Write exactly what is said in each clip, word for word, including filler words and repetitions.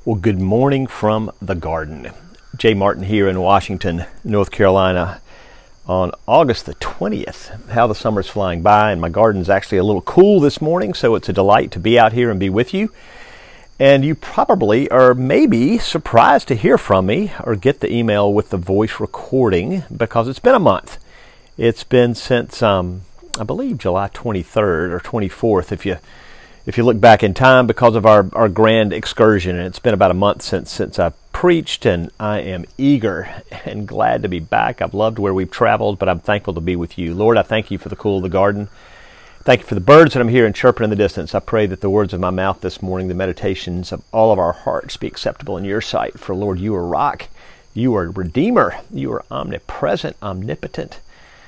Well, good morning from the garden. Jay Martin here in Washington, North Carolina on August the twentieth. How the summer's flying by, and my garden's actually a little cool this morning, so it's a delight to be out here and be with you. And you probably are maybe surprised to hear from me or get the email with the voice recording because it's been a month. It's been since, um, I believe, July twenty-third or twenty-fourth, if you If you look back in time, because of our, our grand excursion. And it's been about a month since since I've preached, and I am eager and glad to be back. I've loved where we've traveled, but I'm thankful to be with you. Lord, I thank you for the cool of the garden. Thank you for the birds that I'm hearing chirping in the distance. I pray that the words of my mouth this morning, the meditations of all of our hearts, be acceptable in your sight. For Lord, you are rock, you are redeemer, you are omnipresent, omnipotent,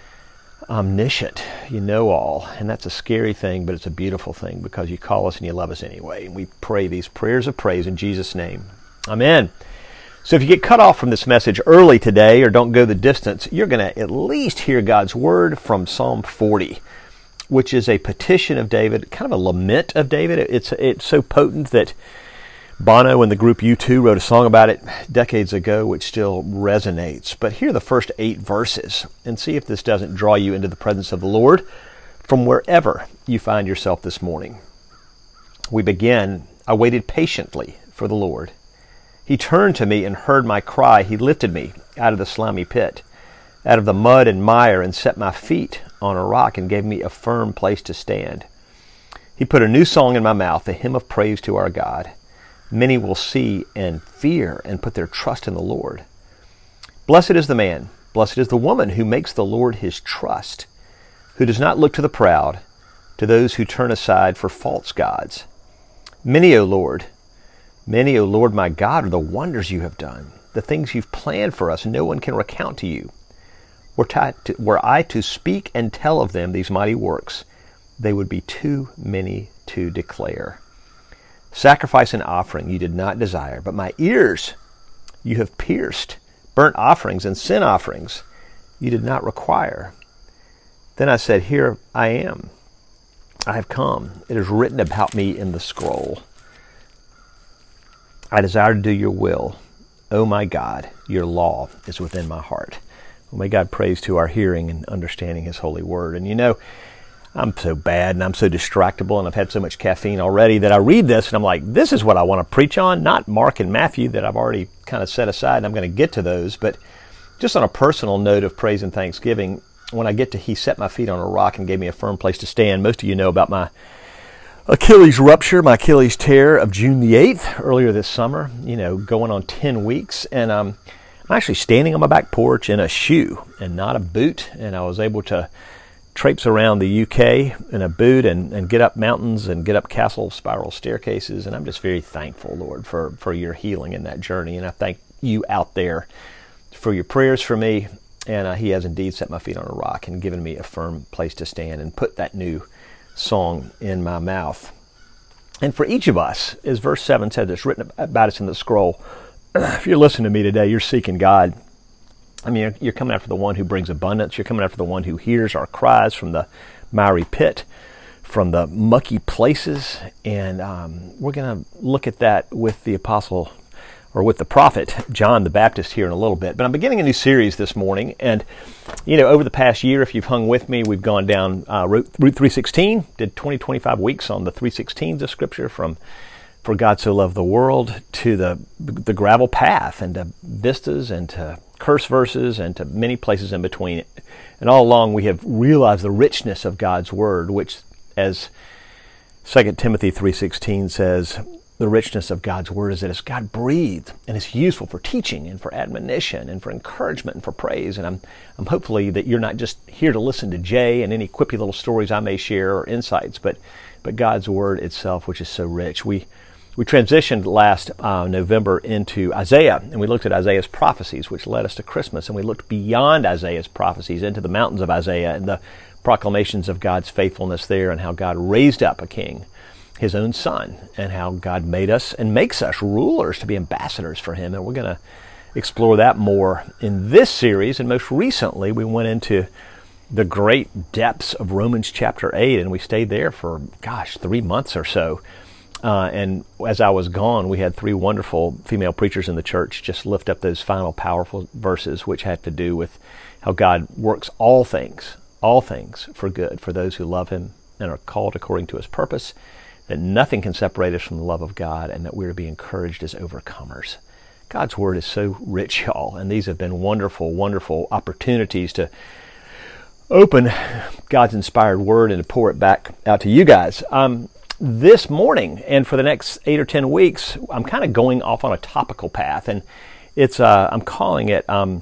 omniscient. You know all, and that's a scary thing, but it's a beautiful thing because you call us and you love us anyway. And we pray these prayers of praise in Jesus' name. Amen. So if you get cut off from this message early today or don't go the distance, you're going to at least hear God's word from Psalm forty, which is a petition of David, kind of a lament of David. It's it's so potent that Bono and the group U two wrote a song about it decades ago, which still resonates. But hear the first eight verses and see if this doesn't draw you into the presence of the Lord from wherever you find yourself this morning. We begin, I waited patiently for the Lord. He turned to me and heard my cry. He lifted me out of the slimy pit, out of the mud and mire, and set my feet on a rock and gave me a firm place to stand. He put a new song in my mouth, a hymn of praise to our God. Many will see and fear and put their trust in the Lord. Blessed is the man, blessed is the woman who makes the Lord his trust, who does not look to the proud, to those who turn aside for false gods. Many, O Lord, many, O Lord my God, are the wonders you have done, the things you've planned for us, no one can recount to you. Were, to, were I to speak and tell of them, these mighty works, they would be too many to declare. Sacrifice and offering you did not desire, but my ears you have pierced. Burnt offerings and sin offerings you did not require. Then I said, here I am. I have come. It is written about me in the scroll. I desire to do your will. Oh my God, your law is within my heart. Well, may God praise to our hearing and understanding his holy word. And you know, I'm so bad and I'm so distractible and I've had so much caffeine already that I read this and I'm like, this is what I want to preach on, not Mark and Matthew that I've already kind of set aside, and I'm going to get to those. But just on a personal note of praise and thanksgiving, when I get to he set my feet on a rock and gave me a firm place to stand, most of you know about my Achilles rupture, my Achilles tear of June the eighth, earlier this summer, you know, going on ten weeks. And um, I'm actually standing on my back porch in a shoe and not a boot, and I was able to traipse around the U K in a boot and, and get up mountains and get up castle spiral staircases. And I'm just very thankful, Lord, for, for your healing in that journey. And I thank you out there for your prayers for me. And uh, he has indeed set my feet on a rock and given me a firm place to stand and put that new song in my mouth. And for each of us, as verse seven said, it's written about us in the scroll. If you're listening to me today, you're seeking God. I mean, you're, you're coming after the one who brings abundance. You're coming after the one who hears our cries from the miry pit, from the mucky places. And um, we're going to look at that with the apostle, or with the prophet, John the Baptist here in a little bit. But I'm beginning a new series this morning. And, you know, over the past year, if you've hung with me, we've gone down uh, Route, Route three sixteen, did twenty, twenty-five weeks on the three sixteens of Scripture, from For God So Loved the World to the the gravel path, and to vistas, and to curse verses, and to many places in between. And all along we have realized the richness of God's Word, which, as Second Timothy three sixteen says, the richness of God's Word is that it's God breathed and it's useful for teaching and for admonition and for encouragement and for praise. And I'm I'm hopefully that you're not just here to listen to Jay and any quippy little stories I may share or insights, but but God's Word itself, which is so rich. We We transitioned last uh, November into Isaiah, and we looked at Isaiah's prophecies, which led us to Christmas, and we looked beyond Isaiah's prophecies into the mountains of Isaiah and the proclamations of God's faithfulness there, and how God raised up a king, his own son, and how God made us and makes us rulers to be ambassadors for him. And we're going to explore that more in this series. And most recently, we went into the great depths of Romans chapter eight, and we stayed there for, gosh, three months or so. Uh, and as I was gone, we had three wonderful female preachers in the church just lift up those final powerful verses, which had to do with how God works all things, all things for good for those who love him and are called according to his purpose, that nothing can separate us from the love of God, and that we're to be encouraged as overcomers. God's word is so rich, y'all, and these have been wonderful, wonderful opportunities to open God's inspired word and to pour it back out to you guys. Um, this morning and for the next eight or ten weeks, I'm kind of going off on a topical path, and it's uh, I'm calling it, um,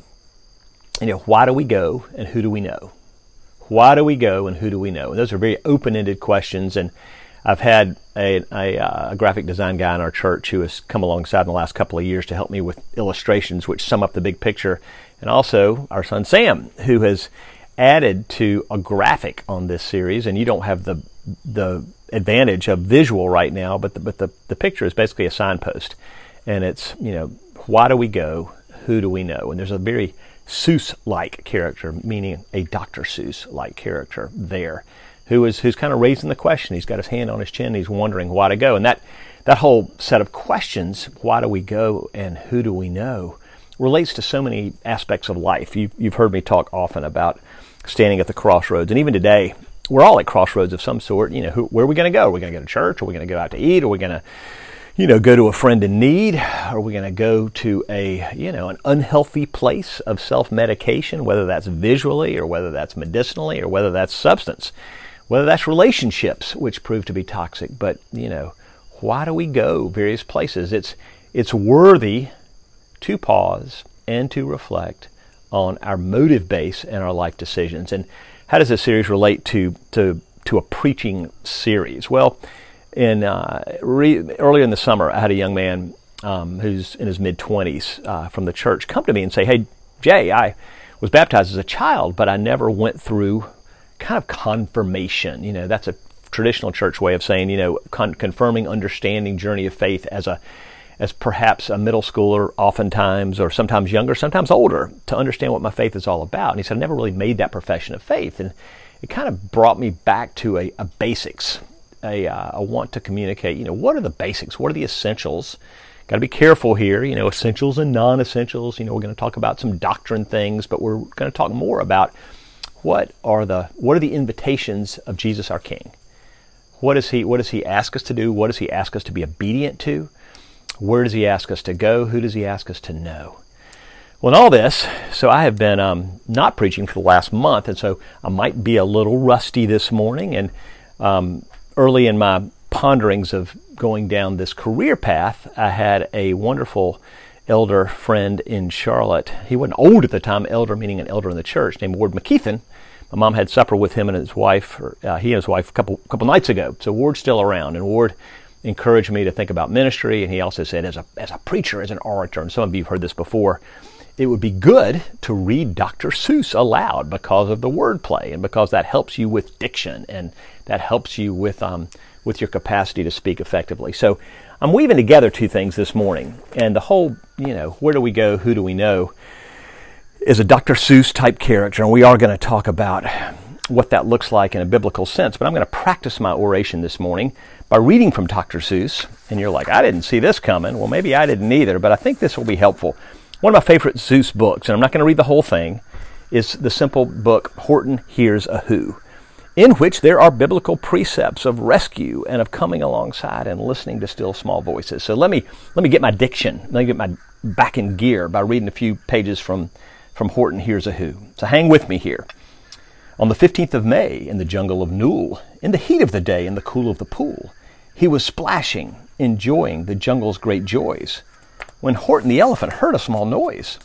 you know, why do we go and who do we know? Why do we go and who do we know? And those are very open-ended questions, and I've had a, a, a graphic design guy in our church who has come alongside in the last couple of years to help me with illustrations which sum up the big picture, and also our son Sam, who has added to a graphic on this series. And you don't have the the advantage of visual right now, but the, but the, the picture is basically a signpost, and it's, you know, why do we go? Who do we know? And there's a very Seuss-like character, meaning a Doctor Seuss-like character there, who is who's kind of raising the question. He's got his hand on his chin. He's wondering why to go. And that that whole set of questions, why do we go and who do we know, relates to so many aspects of life. You've, you've heard me talk often about standing at the crossroads. And even today, we're all at crossroads of some sort. You know, who, where are we going to go? Are we going to go to church? Are we going to go out to eat? Are we going to, you know, go to a friend in need? Are we going to go to a, you know, an unhealthy place of self-medication, whether that's visually or whether that's medicinally or whether that's substance, whether that's relationships, which prove to be toxic. But, you know, why do we go various places? It's, it's worthy to pause and to reflect on our motive base and our life decisions. And how does this series relate to to to a preaching series? Well, in uh, re- earlier in the summer, I had a young man um, who's in his mid-twenties uh, from the church come to me and say, "Hey, Jay, I was baptized as a child, but I never went through kind of confirmation." You know, that's a traditional church way of saying, you know, con- confirming, understanding, journey of faith as a as perhaps a middle schooler oftentimes, or sometimes younger, sometimes older, to understand what my faith is all about. And he said, I never really made that profession of faith. And it kind of brought me back to a, a basics, a, uh, a want to communicate, you know, what are the basics? What are the essentials? Got to be careful here, you know, essentials and non-essentials. You know, we're going to talk about some doctrine things, but we're going to talk more about what are the, what are the invitations of Jesus our King? What does he, what does he ask us to do? What does he ask us to be obedient to? Where does he ask us to go? Who does he ask us to know? Well, in all this, so I have been um, not preaching for the last month, and so I might be a little rusty this morning. And um, early in my ponderings of going down this career path, I had a wonderful elder friend in Charlotte. He wasn't old at the time, elder meaning an elder in the church, named Ward McKeithen. My mom had supper with him and his wife, or, uh, he and his wife, a couple couple nights ago. So Ward's still around, and Ward encouraged me to think about ministry, and he also said, as a as a preacher, as an orator, and some of you have heard this before, it would be good to read Doctor Seuss aloud because of the wordplay, and because that helps you with diction, and that helps you with um with your capacity to speak effectively. So I'm weaving together two things this morning, and the whole, you know, where do we go, who do we know, is a Doctor Seuss type character, and we are going to talk about what that looks like in a biblical sense. But I'm going to practice my oration this morning by reading from Doctor Seuss. And you're like, I didn't see this coming. Well, maybe I didn't either, but I think this will be helpful. One of my favorite Seuss books, and I'm not going to read the whole thing, is the simple book Horton Hears a Who, in which there are biblical precepts of rescue and of coming alongside and listening to still small voices. So let me let me get my diction, let me get my back in gear by reading a few pages from, from Horton Hears a Who. So hang with me here. On the fifteenth of May, in the jungle of Nool, in the heat of the day, in the cool of the pool, he was splashing, enjoying the jungle's great joys, when Horton the elephant heard a small noise.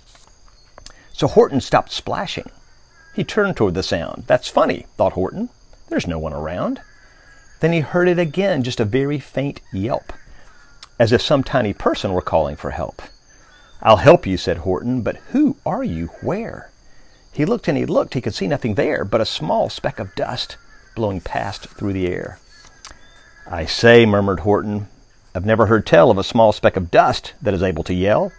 So Horton stopped splashing. He turned toward the sound. That's funny, thought Horton. There's no one around. Then he heard it again, just a very faint yelp, as if some tiny person were calling for help. I'll help you, said Horton, but who are you? Where? He looked and he looked. He could see nothing there but a small speck of dust blowing past through the air. I say, murmured Horton, I've never heard tell of a small speck of dust that is able to yell.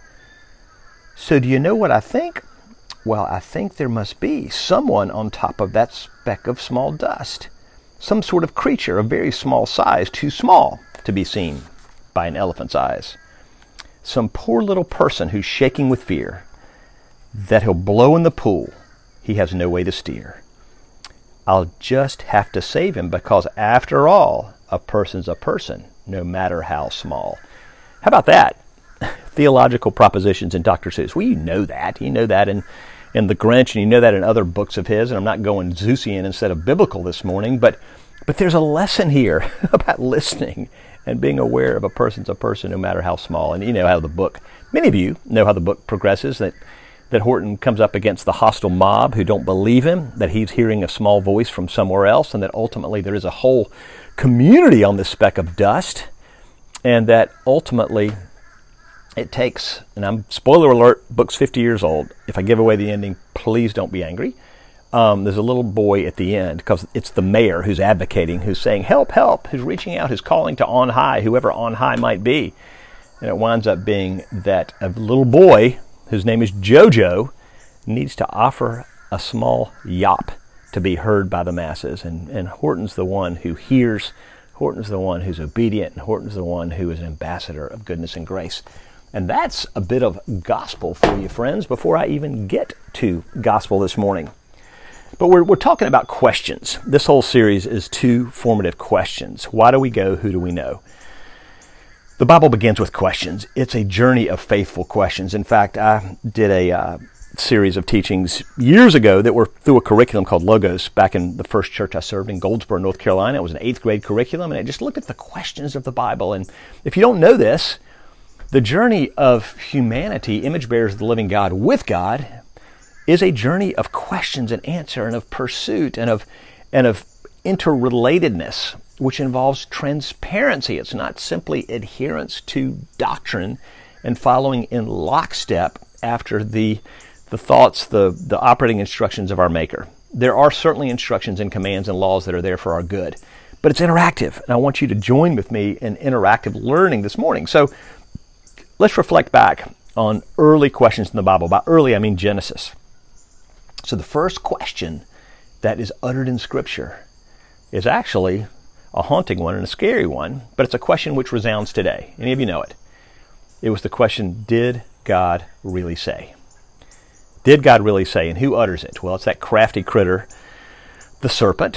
So do you know what I think? Well, I think there must be someone on top of that speck of small dust. Some sort of creature of very small size, too small to be seen by an elephant's eyes. Some poor little person who's shaking with fear that he'll blow in the pool he has no way to steer. I'll just have to save him because, after all, a person's a person, no matter how small. How about that? Theological propositions in Doctor Seuss. Well, you know that. You know that in, in The Grinch, and you know that in other books of his, and I'm not going Zeusian instead of biblical this morning, but, but there's a lesson here about listening and being aware of a person's a person, no matter how small. And you know how the book, many of you know how the book progresses, that that Horton comes up against the hostile mob who don't believe him, that he's hearing a small voice from somewhere else, and that ultimately there is a whole community on this speck of dust, and that ultimately it takes, and I'm, spoiler alert, book's fifty years old. If I give away the ending, please don't be angry. Um, there's a little boy at the end, because it's the mayor who's advocating, who's saying, help, help, who's reaching out, who's calling to on high, whoever on high might be. And it winds up being that a little boy, whose name is Jojo, needs to offer a small yop to be heard by the masses. And, and Horton's the one who hears, Horton's the one who's obedient, and Horton's the one who is an ambassador of goodness and grace. And that's a bit of gospel for you, friends, before I even get to gospel this morning. But we're, we're talking about questions. This whole series is two formative questions. Why do we go? Who do we know? The Bible begins with questions. It's a journey of faithful questions. In fact, I did a uh, series of teachings years ago that were through a curriculum called Logos back in the first church I served in Goldsboro, North Carolina. It was an eighth grade curriculum, and it just looked at the questions of the Bible. And if you don't know this, the journey of humanity, image bearers of the living God with God, is a journey of questions and answer, and of pursuit, and of and of interrelatedness, which involves transparency. It's not simply adherence to doctrine and following in lockstep after the the thoughts, the, the operating instructions of our Maker. There are certainly instructions and commands and laws that are there for our good, but it's interactive, and I want you to join with me in interactive learning this morning. So let's reflect back on early questions in the Bible. By early, I mean Genesis. So the first question that is uttered in Scripture is actually a haunting one and a scary one, but it's a question which resounds today. Any of you know it? It was the question, did God really say? Did God really say? And who utters it? Well, it's that crafty critter, the serpent,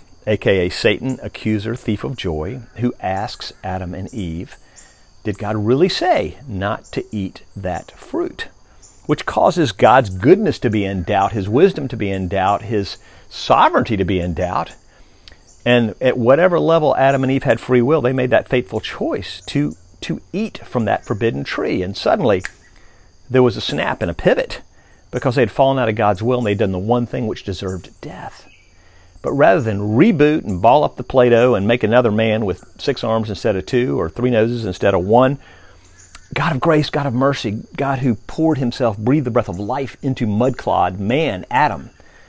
aka Satan, accuser, thief of joy, who asks Adam and Eve, did God really say not to eat that fruit? Which causes God's goodness to be in doubt, His wisdom to be in doubt, His sovereignty to be in doubt. And at whatever level Adam and Eve had free will, they made that fateful choice to, to eat from that forbidden tree. And suddenly there was a snap and a pivot, because they had fallen out of God's will and they'd done the one thing which deserved death. But rather than reboot and ball up the Play-Doh and make another man with six arms instead of two, or three noses instead of one, God of grace, God of mercy, God who poured Himself, breathed the breath of life into mudclod man, Adam,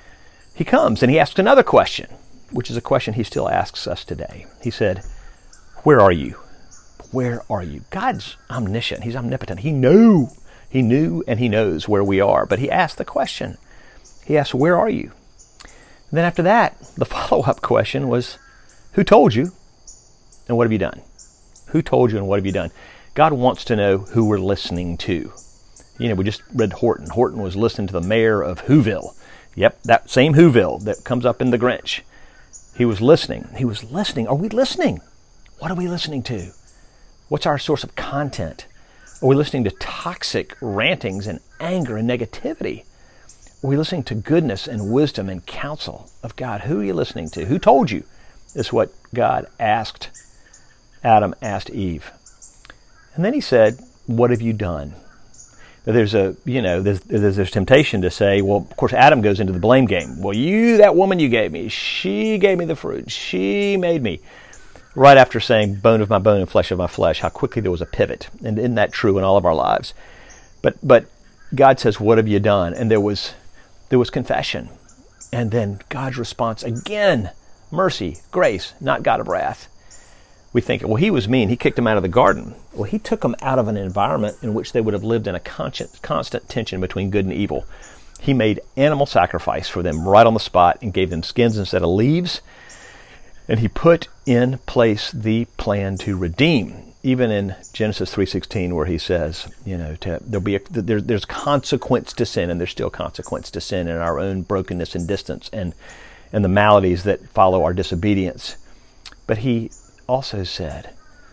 He comes and He asks another question, which is a question He still asks us today. He said, where are you? Where are you? God's omniscient. He's omnipotent. He knew. He knew and He knows where we are. But He asked the question. He asked, where are you? And then after that, the follow-up question was, who told you and what have you done? Who told you and what have you done? God wants to know who we're listening to. You know, we just read Horton. Horton was listening to the mayor of Whoville. Yep, that same Whoville that comes up in The Grinch. He was listening. He was listening. Are we listening? What are we listening to? What's our source of content? Are we listening to toxic rantings and anger and negativity? Are we listening to goodness and wisdom and counsel of God? Who are you listening to? Who told you? Is what God asked Adam, asked Eve. And then He said, what have you done? There's a, you know, there's, there's this temptation to say, well, of course, Adam goes into the blame game. Well, you, that woman you gave me, she gave me the fruit. She made me. Right after saying, bone of my bone and flesh of my flesh, how quickly there was a pivot. And isn't that true in all of our lives? But but God says, what have you done? And there was there was confession. And then God's response again, mercy, grace, not God of wrath. We think, well, He was mean. He kicked them out of the garden. Well, He took them out of an environment in which they would have lived in a constant, constant tension between good and evil. He made animal sacrifice for them right on the spot and gave them skins instead of leaves. And He put in place the plan to redeem. even in Genesis three sixteen, where he says, you know, to, there'll be a, there, there's consequence to sin, and there's still consequence to sin in our own brokenness and distance and and the maladies that follow our disobedience. But he also said,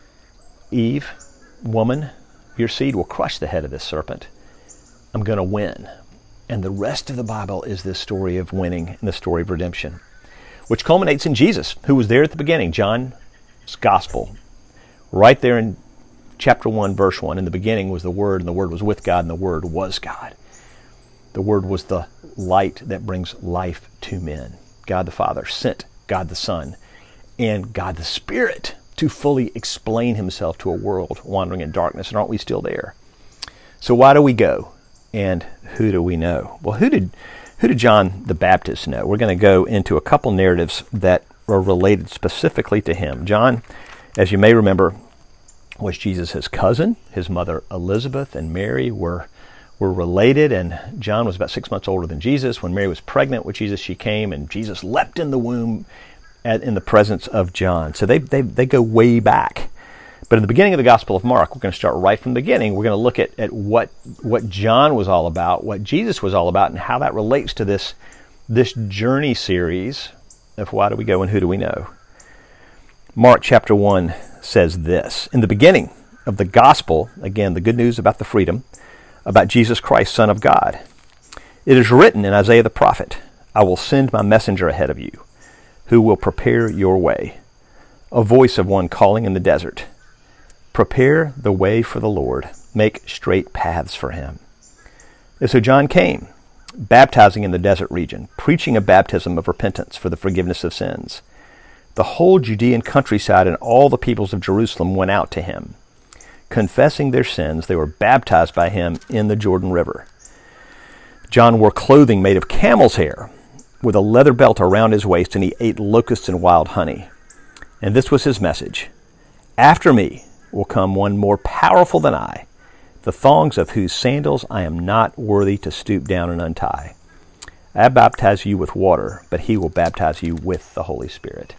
Eve, woman, your seed will crush the head of this serpent. I'm going to win. And the rest of the Bible is this story of winning and the story of redemption, which culminates in Jesus, who was there at the beginning. John's Gospel, right there in chapter one, verse one. In the beginning was the Word, and the Word was with God, and the Word was God. The Word was the light that brings life to men. God the Father sent God the Son and God the Spirit to fully explain himself to a world wandering in darkness. And aren't we still there? So why do we go? And who do we know? Well, who did who did John the Baptist know? We're going to go into a couple narratives that are related specifically to him. John, as you may remember, was Jesus' cousin. His mother Elizabeth and Mary were were related, and John was about six months older than Jesus. When Mary was pregnant with Jesus, she came, and Jesus leapt in the womb at, in the presence of John. So they, they, they go way back. But in the beginning of the Gospel of Mark, we're going to start right from the beginning. We're going to look at, at what, what John was all about, what Jesus was all about, and how that relates to this, this journey series of why do we go and who do we know. Mark chapter one says this, in the beginning of the Gospel, again, the good news about the freedom, about Jesus Christ, Son of God. It is written in Isaiah the prophet, I will send my messenger ahead of you, who will prepare your way. A voice of one calling in the desert, prepare the way for the Lord, make straight paths for him. And so John came, baptizing in the desert region, preaching a baptism of repentance for the forgiveness of sins. The whole Judean countryside and all the peoples of Jerusalem went out to him. Confessing their sins, they were baptized by him in the Jordan River. John wore clothing made of camel's hair, with a leather belt around his waist, and he ate locusts and wild honey. And this was his message. After me will come one more powerful than I, the thongs of whose sandals I am not worthy to stoop down and untie. I baptize you with water, but he will baptize you with the Holy Spirit.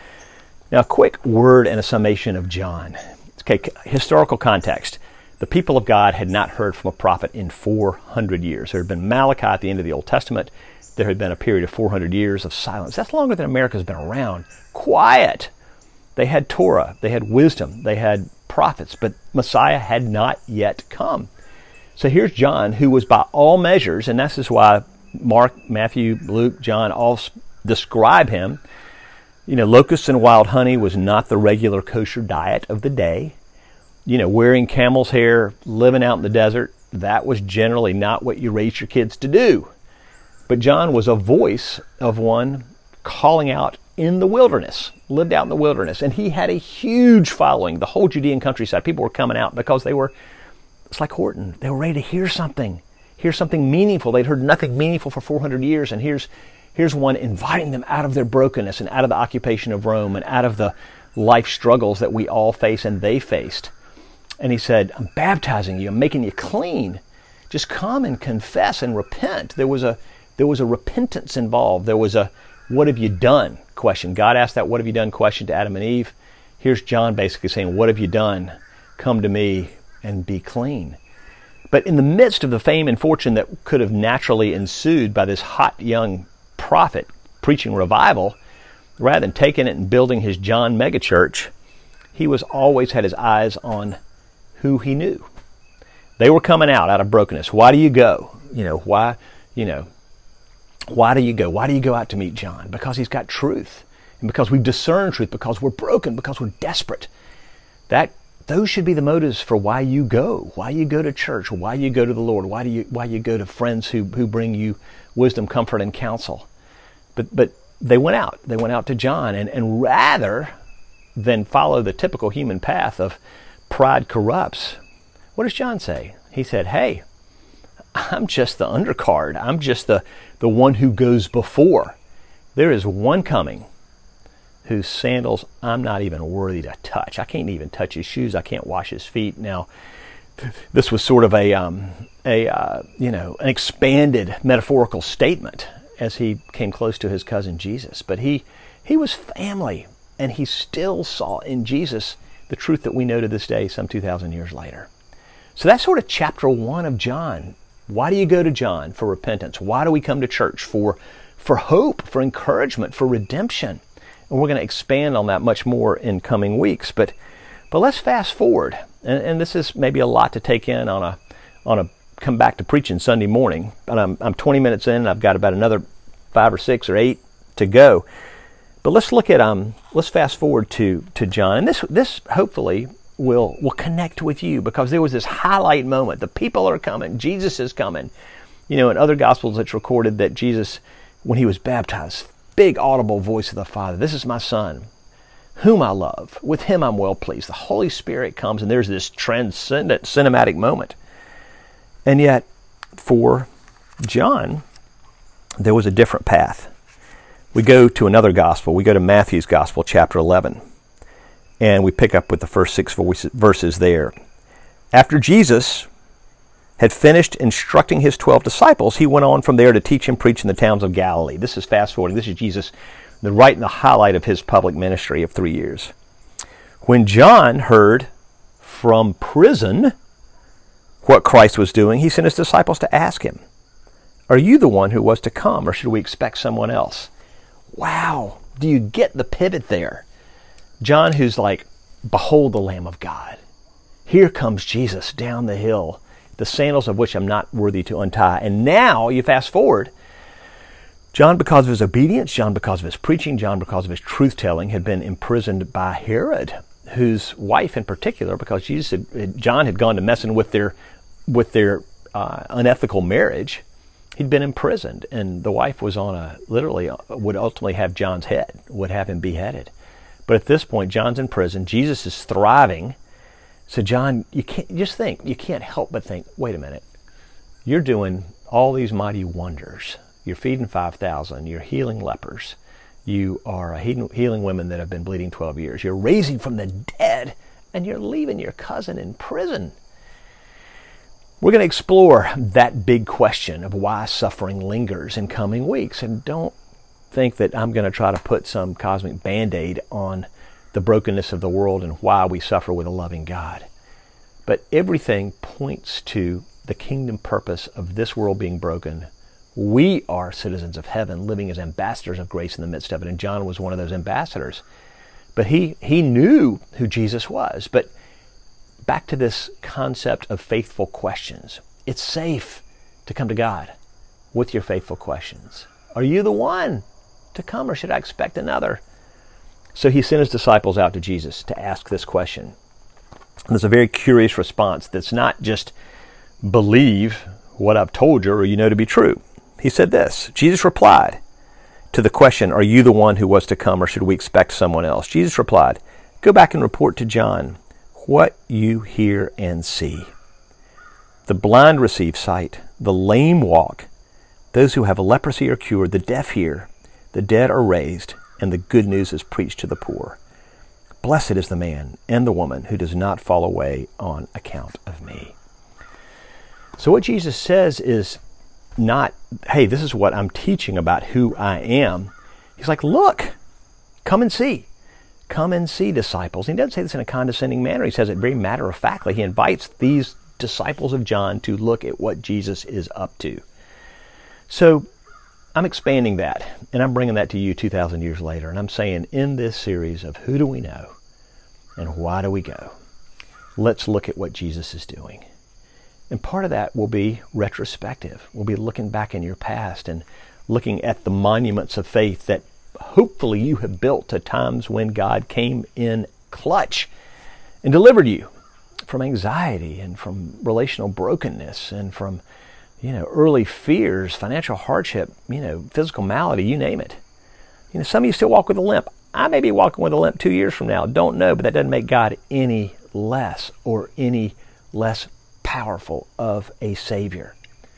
Now, a quick word and a summation of John. Okay, historical context. The people of God had not heard from a prophet in four hundred years. There had been Malachi at the end of the Old Testament. There had been a period of four hundred years of silence. That's longer than America's been around. Quiet. They had Torah. They had wisdom. They had prophets. But Messiah had not yet come. So here's John, who was by all measures, and this is why Mark, Matthew, Luke, John all describe him. You know, locusts and wild honey was not the regular kosher diet of the day. You know, wearing camel's hair, living out in the desert, that was generally not what you raised your kids to do. But John was a voice of one calling out in the wilderness, lived out in the wilderness. And he had a huge following, the whole Judean countryside. People were coming out because they were, it's like Horton, they were ready to hear something, hear something meaningful. They'd heard nothing meaningful for four hundred years, and here's Here's one inviting them out of their brokenness and out of the occupation of Rome and out of the life struggles that we all face and they faced. And he said, I'm baptizing you. I'm making you clean. Just come and confess and repent. There was a there was a repentance involved. There was a what have you done question. God asked that what have you done question to Adam and Eve. Here's John basically saying, what have you done? Come to me and be clean. But in the midst of the fame and fortune that could have naturally ensued by this hot young prophet preaching revival, rather than taking it and building his John megachurch, he was always had his eyes on who he knew. They were coming out out of brokenness. Why do you go? You know, why, you know, why do you go? Why do you go out to meet John? Because he's got truth. And because we discern truth, because we're broken, because we're desperate. That those should be the motives for why you go, why you go to church, why you go to the Lord, why do you why you go to friends who who bring you wisdom, comfort, and counsel. But but they went out. They went out to John, and, and rather than follow the typical human path of pride corrupts, what does John say? He said, hey, I'm just the undercard. I'm just the, the one who goes before. There is one coming whose sandals I'm not even worthy to touch. I can't even touch his shoes. I can't wash his feet. Now, this was sort of a, um, a uh, you know, an expanded metaphorical statement as he came close to his cousin Jesus. But he, he was family, and he still saw in Jesus the truth that we know to this day, some two thousand years later. So that's sort of chapter one of John. Why do you go to John? For repentance. Why do we come to church? For, for hope, for encouragement, for redemption. And we're going to expand on that much more in coming weeks. But but let's fast forward. And, and this is maybe a lot to take in on a on a come back to preaching Sunday morning. And I'm I'm twenty minutes in, and I've got about another five or six or eight to go. But let's look at um let's fast forward to to John. And this this hopefully will will connect with you, because there was this highlight moment. The people are coming. Jesus is coming. You know, in other Gospels it's recorded that Jesus, when he was baptized, big audible voice of the Father, "This is my Son, whom I love. With him I'm well pleased." The Holy Spirit comes, and there's this transcendent cinematic moment. And yet, for John, there was a different path. We go to another Gospel. We go to Matthew's Gospel, chapter eleven. And we pick up with the first six verses there. After Jesus had finished instructing his twelve disciples, he went on from there to teach and preach in the towns of Galilee. This is fast forwarding. This is Jesus, the right in the highlight of his public ministry of three years. When John heard from prison what Christ was doing, he sent his disciples to ask him, "Are you the one who was to come, or should we expect someone else?" Wow. Do you get the pivot there? John, who's like, "Behold the Lamb of God. Here comes Jesus down the hill, the sandals of which I'm not worthy to untie." And now you fast forward. John, because of his obedience, John, because of his preaching, John, because of his truth-telling, had been imprisoned by Herod, whose wife in particular, because Jesus had, John had gone to messing with their, with their uh, unethical marriage. He'd been imprisoned, and the wife was on a, literally, would ultimately have John's head, would have him beheaded. But at this point, John's in prison. Jesus is thriving. So John, you can't, just think, you can't help but think, wait a minute. You're doing all these mighty wonders. You're feeding five thousand. You're healing lepers. You are healing women that have been bleeding twelve years. You're raising from the dead, and you're leaving your cousin in prison. We're going to explore that big question of why suffering lingers in coming weeks. And don't think that I'm going to try to put some cosmic Band-Aid on the brokenness of the world and why we suffer with a loving God. But everything points to the kingdom purpose of this world being broken. We are citizens of heaven, living as ambassadors of grace in the midst of it. And John was one of those ambassadors. But he, he knew who Jesus was. But back to this concept of faithful questions. It's safe to come to God with your faithful questions. Are you the one to come, or should I expect another? So he sent his disciples out to Jesus to ask this question. And there's a very curious response that's not just believe what I've told you or you know to be true. He said this. Jesus replied to the question, "Are you the one who was to come, or should we expect someone else?" Jesus replied, "Go back and report to John what you hear and see. The blind receive sight, the lame walk, those who have leprosy are cured, the deaf hear, the dead are raised, and the good news is preached to the poor. Blessed is the man and the woman who does not fall away on account of me." So what Jesus says is not, hey, this is what I'm teaching about who I am. He's like, look, come and see. Come and see, disciples. And he doesn't say this in a condescending manner. He says it very matter-of-factly. He invites these disciples of John to look at what Jesus is up to. So I'm expanding that, and I'm bringing that to you two thousand years later. And I'm saying in this series of Who Do We Know and Why Do We Go, let's look at what Jesus is doing. And part of that will be retrospective. We'll be looking back in your past and looking at the monuments of faith that hopefully you have built to times when God came in clutch and delivered you from anxiety and from relational brokenness and from, you know, early fears, financial hardship, you know, physical malady, you name it. You know, some of you still walk with a limp. I may be walking with a limp two years from now. Don't know, but that doesn't make God any less or any less powerful of a Savior.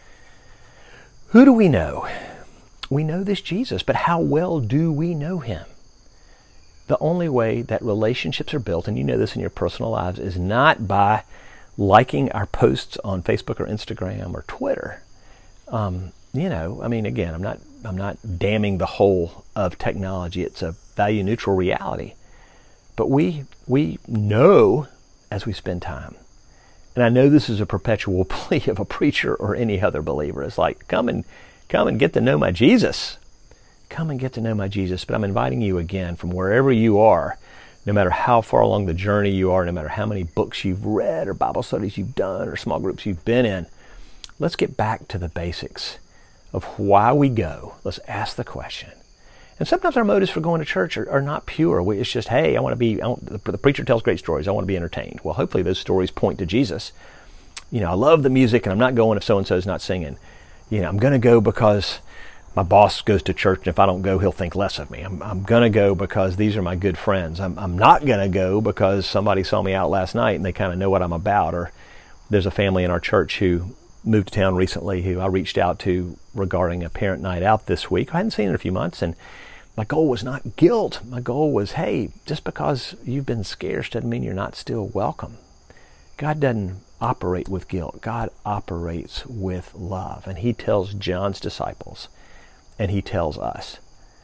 Who do we know? We know this Jesus, but how well do we know him? The only way that relationships are built, and you know this in your personal lives, is not by liking our posts on Facebook or Instagram or Twitter. Um, you know, I mean, again, I'm not, I'm not damning the whole of technology. It's a value-neutral reality. but we we know as we spend time. And I know this is a perpetual plea of a preacher or any other believer. It's like, come and come and get to know my Jesus. Come and get to know my Jesus. But I'm inviting you again from wherever you are, no matter how far along the journey you are, no matter how many books you've read or Bible studies you've done or small groups you've been in, let's get back to the basics of why we go. Let's ask the question. And sometimes our motives for going to church are, are not pure. We, it's just, hey, I want to be, I want, the, the preacher tells great stories. I want to be entertained. Well, hopefully those stories point to Jesus. You know, I love the music and I'm not going if so-and-so is not singing. You know, I'm going to go because my boss goes to church, and if I don't go, he'll think less of me. I'm, I'm going to go because these are my good friends. I'm, I'm not going to go because somebody saw me out last night and they kind of know what I'm about. Or there's a family in our church who moved to town recently who I reached out to regarding a parent night out this week. I hadn't seen it in a few months, and my goal was not guilt. My goal was, hey, just because you've been scarce doesn't mean you're not still welcome. God doesn't operate with guilt. God operates with love. And he tells John's disciples, and he tells us,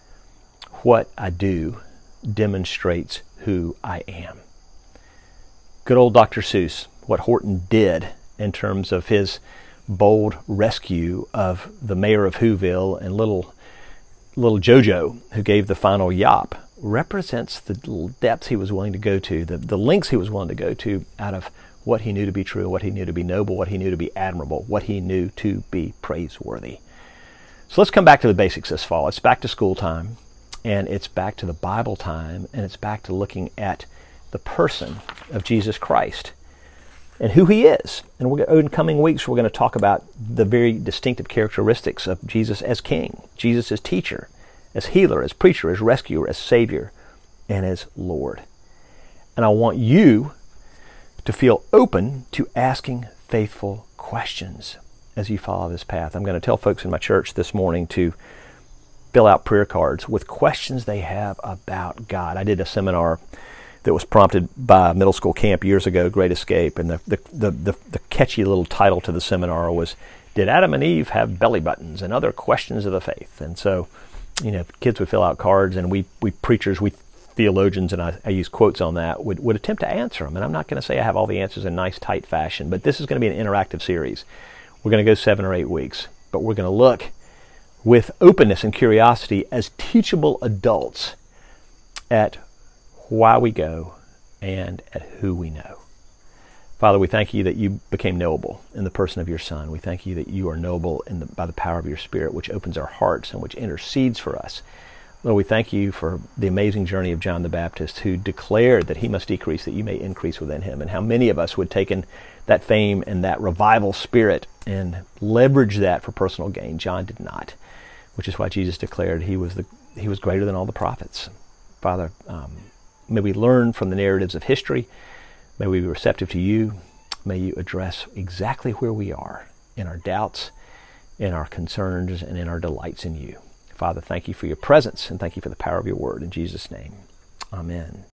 what I do demonstrates who I am. Good old Doctor Seuss, what Horton did in terms of his bold rescue of the mayor of Whoville and little little Jojo, who gave the final yop, represents the depths he was willing to go to, the, the lengths he was willing to go to out of what he knew to be true, what he knew to be noble, what he knew to be admirable, what he knew to be praiseworthy. So let's come back to the basics this fall. It's back to school time, and it's back to the Bible time, and it's back to looking at the person of Jesus Christ and who he is. And we're, in coming weeks, we're going to talk about the very distinctive characteristics of Jesus as King, Jesus as teacher, as healer, as preacher, as rescuer, as Savior, and as Lord. And I want you to feel open to asking faithful questions as you follow this path. I'm going to tell folks in my church this morning to fill out prayer cards with questions they have about God. I did a seminar that was prompted by a middle school camp years ago, Great Escape, and the, the, the, the, the catchy little title to the seminar was, Did Adam and Eve Have Belly Buttons? And Other Questions of the Faith. And so, you know, kids would fill out cards, and we, we preachers, we theologians, and I, I use quotes on that, would, would attempt to answer them. And I'm not going to say I have all the answers in nice, tight fashion, but this is going to be an interactive series. We're going to go seven or eight weeks, but we're going to look with openness and curiosity as teachable adults at why we go and at who we know. Father, we thank you that you became knowable in the person of your Son. We thank you that you are knowable in the, by the power of your Spirit, which opens our hearts and which intercedes for us. Lord, we thank you for the amazing journey of John the Baptist, who declared that he must decrease, that you may increase within him, and how many of us would take in that fame and that revival spirit and leverage that for personal gain. John did not, which is why Jesus declared he was the he was greater than all the prophets. Father, um, may we learn from the narratives of history. May we be receptive to you. May you address exactly where we are in our doubts, in our concerns, and in our delights in you. Father, thank you for your presence, and thank you for the power of your word. In Jesus' name, amen.